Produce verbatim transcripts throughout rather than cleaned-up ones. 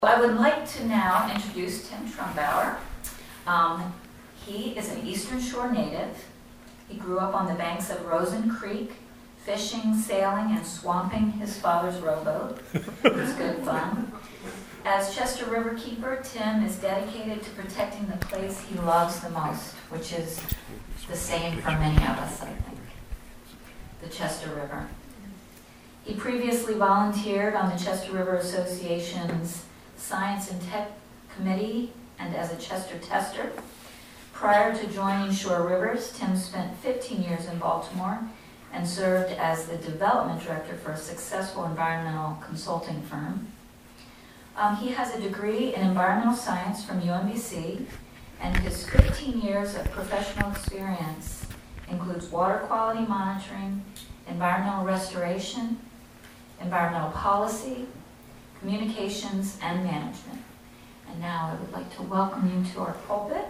I would like to now introduce Tim Trumbauer. Um, he is an Eastern Shore native. He grew up on the banks of Rosen Creek, fishing, sailing, and swamping his father's rowboat. It was good fun. As Chester River Keeper, Tim is dedicated to protecting the place he loves the most, which is the same for many of us, I think, the Chester River. He previously volunteered on the Chester River Association's Science and Tech Committee and as a Chester tester. Prior to joining Shore Rivers, Tim spent fifteen years in Baltimore and served as the development director for a successful environmental consulting firm. Um, he has a degree in environmental science from U M B C, and his fifteen years of professional experience includes water quality monitoring, environmental restoration, environmental policy, communications, and management. And now I would like to welcome you to our pulpit.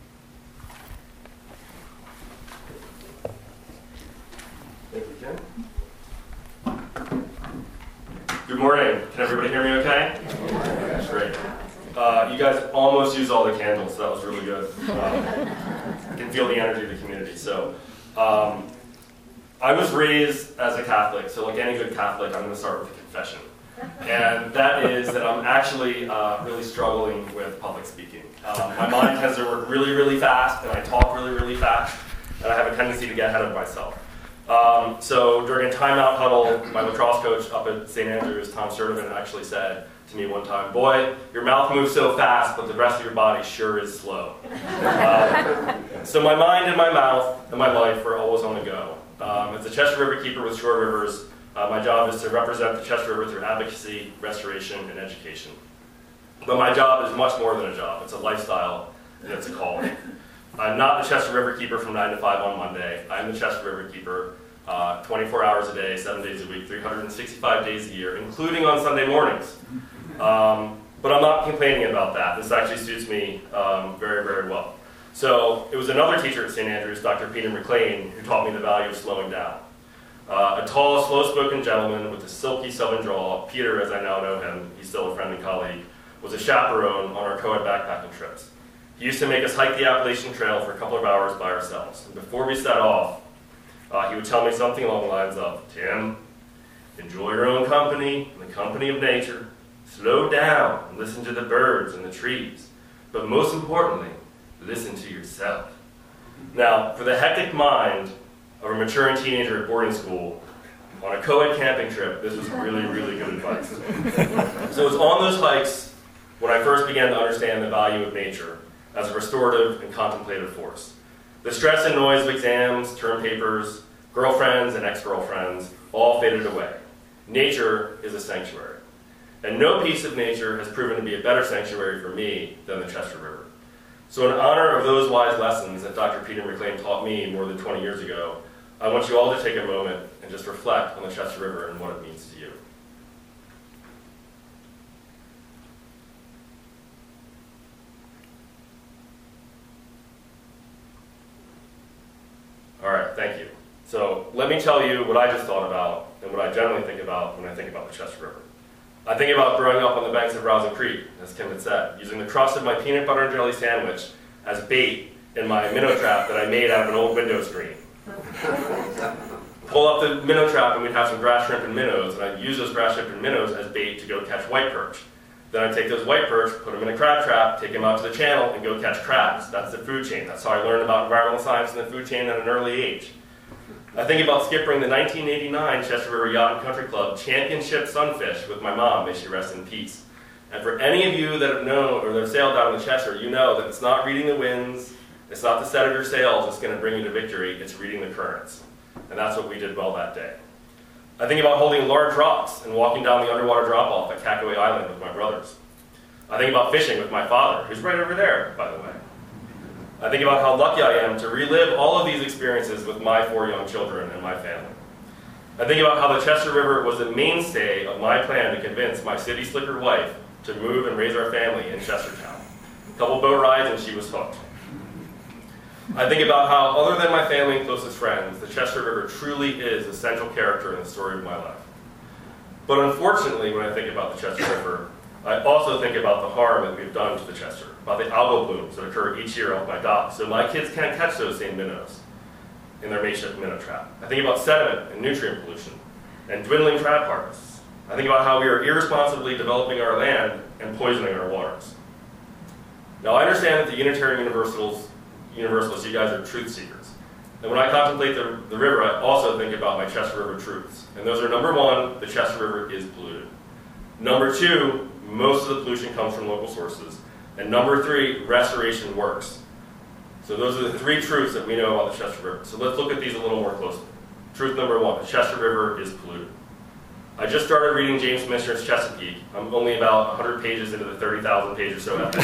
Thank you, Kim. Good morning. Can everybody hear me okay? That's great. Uh, you guys almost used all the candles, so that was really good. Um, I can feel the energy of the community. So, um, I was raised as a Catholic, so like any good Catholic, I'm going to start with a confession. And that is that I'm actually uh, really struggling with public speaking. Um, my mind tends to work really, really fast, and I talk really, really fast, and I have a tendency to get ahead of myself. Um, so during a timeout huddle, my lacrosse coach up at Saint Andrews, Tom Sturdivant, actually said to me one time, "Boy, your mouth moves so fast, but the rest of your body sure is slow." Um, so my mind and my mouth and my life are always on the go. Um, as the Chester River Keeper with Shore Rivers, uh, my job is to represent the Chester River through advocacy, restoration, and education. But my job is much more than a job. It's a lifestyle, and it's a calling. I'm not the Chester River Keeper from nine to five on Monday. I'm the Chester River Keeper uh, twenty-four hours a day, seven days a week, three hundred sixty-five days a year, including on Sunday mornings. Um, but I'm not complaining about that. This actually suits me um, very, very well. So it was another teacher at Saint Andrews, Doctor Peter McLean, who taught me the value of slowing down. Uh, a tall, slow-spoken gentleman with a silky southern drawl, Peter, as I now know him, he's still a friend and colleague, was a chaperone on our co-ed backpacking trips. He used to make us hike the Appalachian Trail for a couple of hours by ourselves. And before we set off, uh, he would tell me something along the lines of, "Tim, enjoy your own company and the company of nature. Slow down and listen to the birds and the trees. But most importantly, listen to yourself." Now, for the hectic mind of a maturing teenager at boarding school, on a co-ed camping trip, this was really, really good advice. So it was on those hikes when I first began to understand the value of nature as a restorative and contemplative force. The stress and noise of exams, term papers, girlfriends and ex-girlfriends all faded away. Nature is a sanctuary. And no piece of nature has proven to be a better sanctuary for me than the Chester River. So in honor of those wise lessons that Doctor Peter McLean taught me more than twenty years ago, I want you all to take a moment and just reflect on the Chester River and what it means to you. All right, thank you. So let me tell you what I just thought about and what I generally think about when I think about the Chester River. I think about growing up on the banks of Rosen Creek, as Kim had said, using the crust of my peanut butter and jelly sandwich as bait in my minnow trap that I made out of an old window screen. Pull up the minnow trap and we'd have some grass shrimp and minnows, and I'd use those grass shrimp and minnows as bait to go catch white perch. Then I'd take those white perch, put them in a crab trap, take them out to the channel, and go catch crabs. That's the food chain. That's how I learned about environmental science and the food chain at an early age. I think about skippering the nineteen eighty-nine Chester River Yacht and Country Club Championship Sunfish with my mom, may she rest in peace. And for any of you that have known or that have sailed down the Chester, you know that it's not reading the winds, it's not the set of your sails that's going to bring you to victory, it's reading the currents. And that's what we did well that day. I think about holding large rocks and walking down the underwater drop-off at Cackaway Island with my brothers. I think about fishing with my father, who's right over there, by the way. I think about how lucky I am to relive all of these experiences with my four young children and my family. I think about how the Chester River was the mainstay of my plan to convince my city slicker wife to move and raise our family in Chestertown. A couple boat rides and she was hooked. I think about how, other than my family and closest friends, the Chester River truly is a central character in the story of my life. But unfortunately, when I think about the Chester River, I also think about the harm that we've done to the Chester, about the algal blooms that occur each year off my dock, so my kids can't catch those same minnows in their makeshift minnow trap. I think about sediment and nutrient pollution and dwindling crab harvests. I think about how we are irresponsibly developing our land and poisoning our waters. Now, I understand that the Unitarian Universalists, Universalists, you guys are truth seekers. And when I contemplate the, the river, I also think about my Chester River truths. And those are, number one, the Chester River is polluted. Number two, most of the pollution comes from local sources. And number three, restoration works. So those are the three truths that we know about the Chester River. So let's look at these a little more closely. Truth number one, the Chester River is polluted. I just started reading James Michener's Chesapeake. I'm only about one hundred pages into the thirty thousand page or so epic.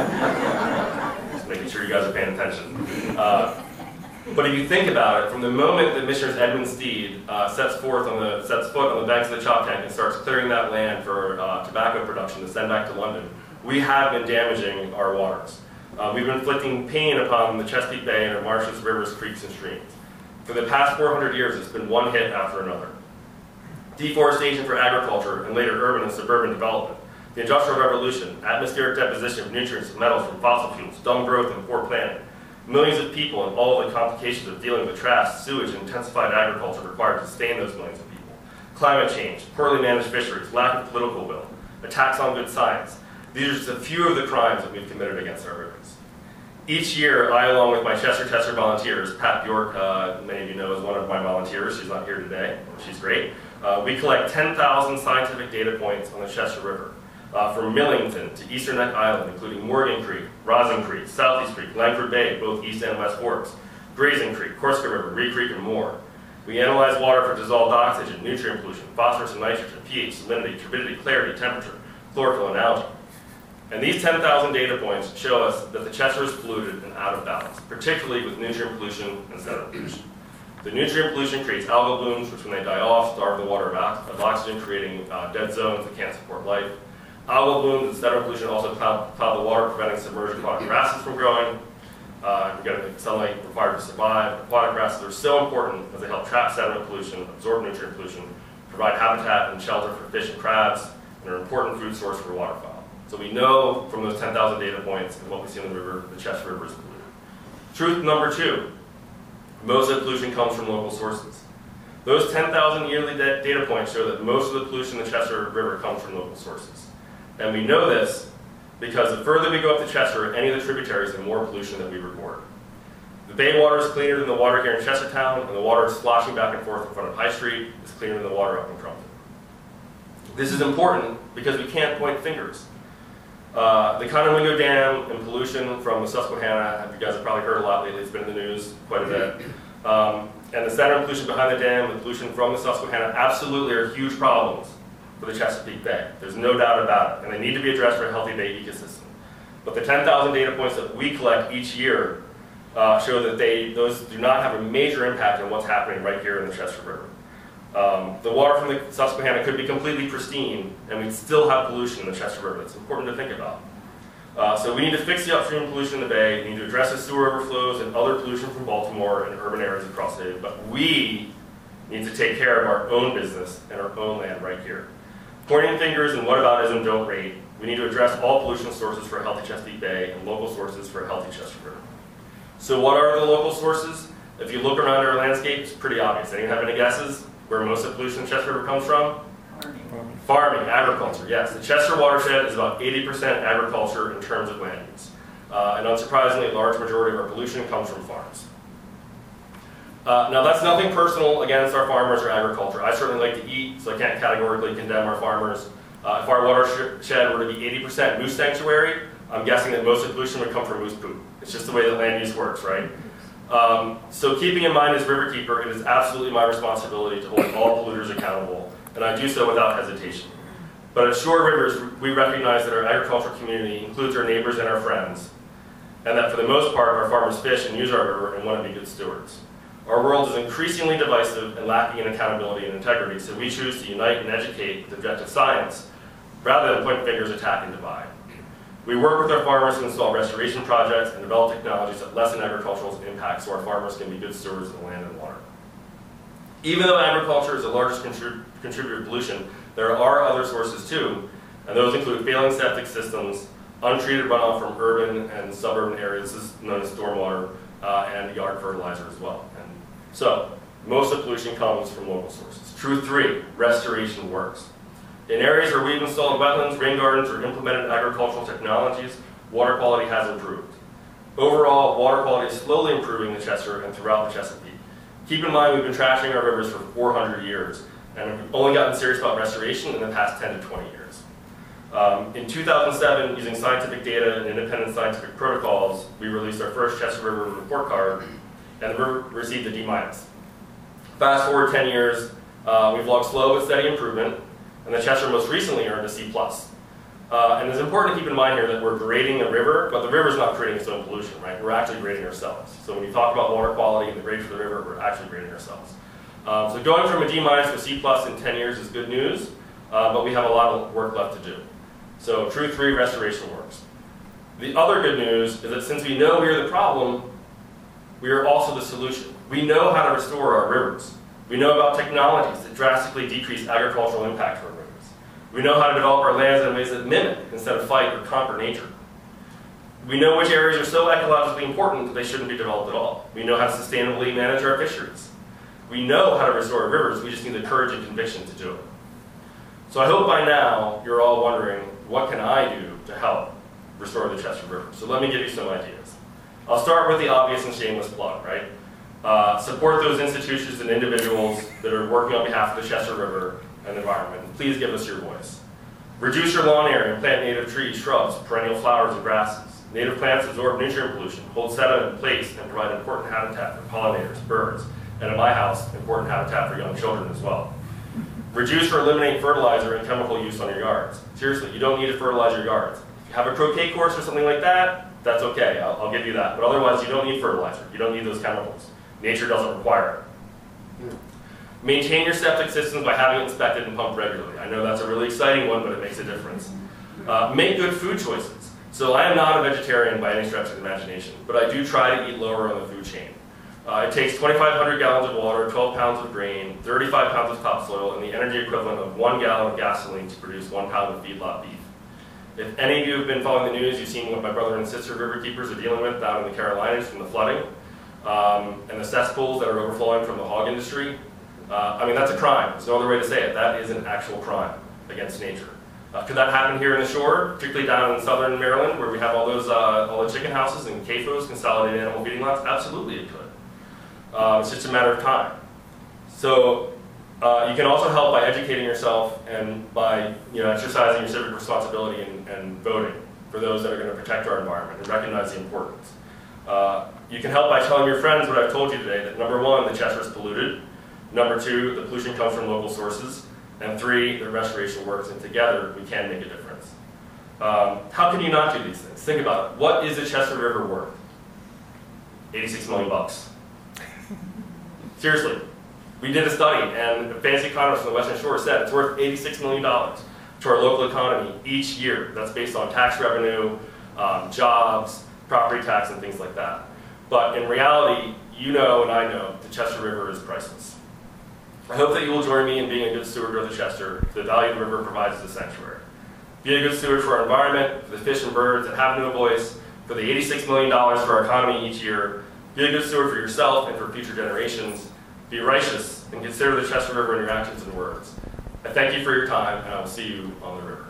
Just making sure you guys are paying attention. Uh, but if you think about it, from the moment that Michener's Edmund Steed uh, sets forth on the sets foot on the banks of the Choptank and starts clearing that land for uh, tobacco production to send back to London, we have been damaging our waters. Uh, we've been inflicting pain upon the Chesapeake Bay and our marshes, rivers, creeks, and streams. For the past four hundred years, it's been one hit after another. Deforestation for agriculture and later urban and suburban development, the Industrial Revolution, atmospheric deposition of nutrients and metals from fossil fuels, dumb growth and poor planning, millions of people and all of the complications of dealing with trash, sewage, and intensified agriculture required to sustain those millions of people, climate change, poorly managed fisheries, lack of political will, attacks on good science. These are just a few of the crimes that we've committed against our rivers. Each year, I, along with my Chester Chester volunteers, Pat Bjork, uh, many of you know, is one of my volunteers. She's not here today. She's great. Uh, we collect ten thousand scientific data points on the Chester River, uh, from Millington to Eastern Neck Island, including Morgan Creek, Rosin Creek, Southeast Creek, Langford Bay, both East and West Forks, Grazing Creek, Corsica River, Reed Creek, and more. We analyze water for dissolved oxygen, nutrient pollution, phosphorus and nitrogen, pH, salinity, turbidity, clarity, temperature, chlorophyll, and algae. And these ten thousand data points show us that the Chester is polluted and out of balance, particularly with nutrient pollution and sediment pollution. The nutrient pollution creates algal blooms, which when they die off, starve the water of oxygen, creating uh, dead zones that can't support life. Algal blooms and sediment pollution also cloud, cloud the water, preventing submerged aquatic grasses from growing. Uh, we've got the sunlight required to survive. Aquatic grasses are so important as they help trap sediment pollution, absorb nutrient pollution, provide habitat and shelter for fish and crabs, and are an important food source for waterfowl. So we know from those ten thousand data points and what we see in the river, the Chester River is polluted. Truth number two, most of the pollution comes from local sources. Those ten thousand yearly data points show that most of the pollution in the Chester River comes from local sources. And we know this because the further we go up the Chester, any of the tributaries, the more pollution that we record. The bay water is cleaner than the water here in Chestertown, and the water is sloshing back and forth in front of High Street is cleaner than the water up in Crumpton. This is important because we can't point fingers. Uh, the Conowingo Dam and pollution from the Susquehanna, you guys have probably heard a lot lately, it's been in the news quite a bit. Um, and the sediment pollution behind the dam, the pollution from the Susquehanna, absolutely are huge problems for the Chesapeake Bay. There's no doubt about it, and they need to be addressed for a healthy bay ecosystem. But the ten thousand data points that we collect each year uh, show that they, those do not have a major impact on what's happening right here in the Chester River. Um, the water from the Susquehanna could be completely pristine, and we'd still have pollution in the Chester River. That's important to think about. Uh, so we need to fix the upstream pollution in the bay. We need to address the sewer overflows and other pollution from Baltimore and urban areas across the bay. But we need to take care of our own business and our own land right here. Pointing fingers and whataboutism don't rate. We need to address all pollution sources for a healthy Chesapeake Bay and local sources for a healthy Chester River. So what are the local sources? If you look around our landscape, it's pretty obvious. Anyone have any guesses where most of the pollution in Chester River comes from? Farming. Farming, agriculture, yes. The Chester watershed is about eighty percent agriculture in terms of land use. Uh, and unsurprisingly, a large majority of our pollution comes from farms. Uh, now that's nothing personal against our farmers or agriculture. I certainly like to eat, so I can't categorically condemn our farmers. Uh, if our watershed were to be eighty percent moose sanctuary, I'm guessing that most of the pollution would come from moose poop. It's just the way that land use works, right? Um, so keeping in mind as riverkeeper, it is absolutely my responsibility to hold all polluters accountable, and I do so without hesitation. But at Shore Rivers, we recognize that our agricultural community includes our neighbors and our friends, and that for the most part, our farmers fish and use our river and want to be good stewards. Our world is increasingly divisive and lacking in accountability and integrity, so we choose to unite and educate with objective science, rather than point fingers, attack, and divide. We work with our farmers to install restoration projects and develop technologies that lessen agricultural impacts so our farmers can be good stewards of the land and water. Even though agriculture is the largest contrib contributor to pollution, there are other sources too, And those include failing septic systems, untreated runoff from urban and suburban areas, this is known as stormwater, uh, and yard fertilizer as well. And so, most of the pollution comes from local sources. Truth three, restoration works. In areas where we've installed wetlands, rain gardens, or implemented agricultural technologies, water quality has improved. Overall, water quality is slowly improving in Chester and throughout the Chesapeake. Keep in mind we've been trashing our rivers for four hundred years, and we've only gotten serious about restoration in the past ten to twenty years. Um, in two thousand seven, using scientific data and independent scientific protocols, we released our first Chester River report card, and the river received a D minus. Fast forward ten years, uh, we've logged slow but steady improvement, and the Chester most recently earned a C plus. Uh, and it's important to keep in mind here that we're grading a river, but the river's not creating its own pollution, right? We're actually grading ourselves. So when you talk about water quality and the grade for the river, we're actually grading ourselves. Um, so going from a D minus to a C plus in ten years is good news, uh, but we have a lot of work left to do. So truth three, restoration works. The other good news is that since we know we are the problem, we are also the solution. We know how to restore our rivers. We know about technologies that drastically decrease agricultural impact to our rivers. We know how to develop our lands in ways that mimic instead of fight or conquer nature. We know which areas are so ecologically important that they shouldn't be developed at all. We know how to sustainably manage our fisheries. We know how to restore our rivers, we just need the courage and conviction to do it. So I hope by now you're all wondering, what can I do to help restore the Chester River? So let me give you some ideas. I'll start with the obvious and shameless plug, right? Uh, support those institutions and individuals that are working on behalf of the Chester River and the environment. Please give us your voice. Reduce your lawn area and plant native trees, shrubs, perennial flowers, and grasses. Native plants absorb nutrient pollution, hold sediment in place, and provide important habitat for pollinators, birds, and in my house, important habitat for young children as well. Reduce or eliminate fertilizer and chemical use on your yards. Seriously, you don't need to fertilize your yards. If you have a croquet course or something like that, that's okay, I'll, I'll give you that. But otherwise, you don't need fertilizer. You don't need those chemicals. Nature doesn't require it. Maintain your septic systems by having it inspected and pumped regularly. I know that's a really exciting one, but it makes a difference. Uh, make good food choices. So I am not a vegetarian by any stretch of the imagination, but I do try to eat lower on the food chain. Uh, it takes twenty-five hundred gallons of water, twelve pounds of grain, thirty-five pounds of topsoil, and the energy equivalent of one gallon of gasoline to produce one pound of feedlot beef. If any of you have been following the news, you've seen what my brother and sister river keepers are dealing with down in the Carolinas from the flooding, um, and the cesspools that are overflowing from the hog industry. Uh, I mean, that's a crime. There's no other way to say it. That is an actual crime against nature. Uh, could that happen here in the shore, particularly down in southern Maryland, where we have all those, uh, all the chicken houses and C A F Os, consolidated animal feeding lots? Absolutely, it could. Uh, it's just a matter of time. So uh, you can also help by educating yourself and by you know exercising your civic responsibility and, and voting for those that are going to protect our environment and recognize the importance. Uh, you can help by telling your friends what I've told you today, that number one, the Chester is polluted. Number two, the pollution comes from local sources. And three, the restoration works, and together we can make a difference. Um, how can you not do these things? Think about it. What is the Chester River worth? eighty-six million bucks. Seriously. We did a study, and a fancy economist from the Western Shore said it's worth eighty-six million dollars to our local economy each year. That's based on tax revenue, um, jobs, property tax, and things like that. But in reality, you know and I know the Chester River is priceless. I hope that you will join me in being a good steward of the Chester, for the value the river provides as a sanctuary. Be a good steward for our environment, for the fish and birds that have no voice, for the eighty-six million dollars for our economy each year. Be a good steward for yourself and for future generations. Be righteous and consider the Chester River in your actions and words. I thank you for your time, and I will see you on the river.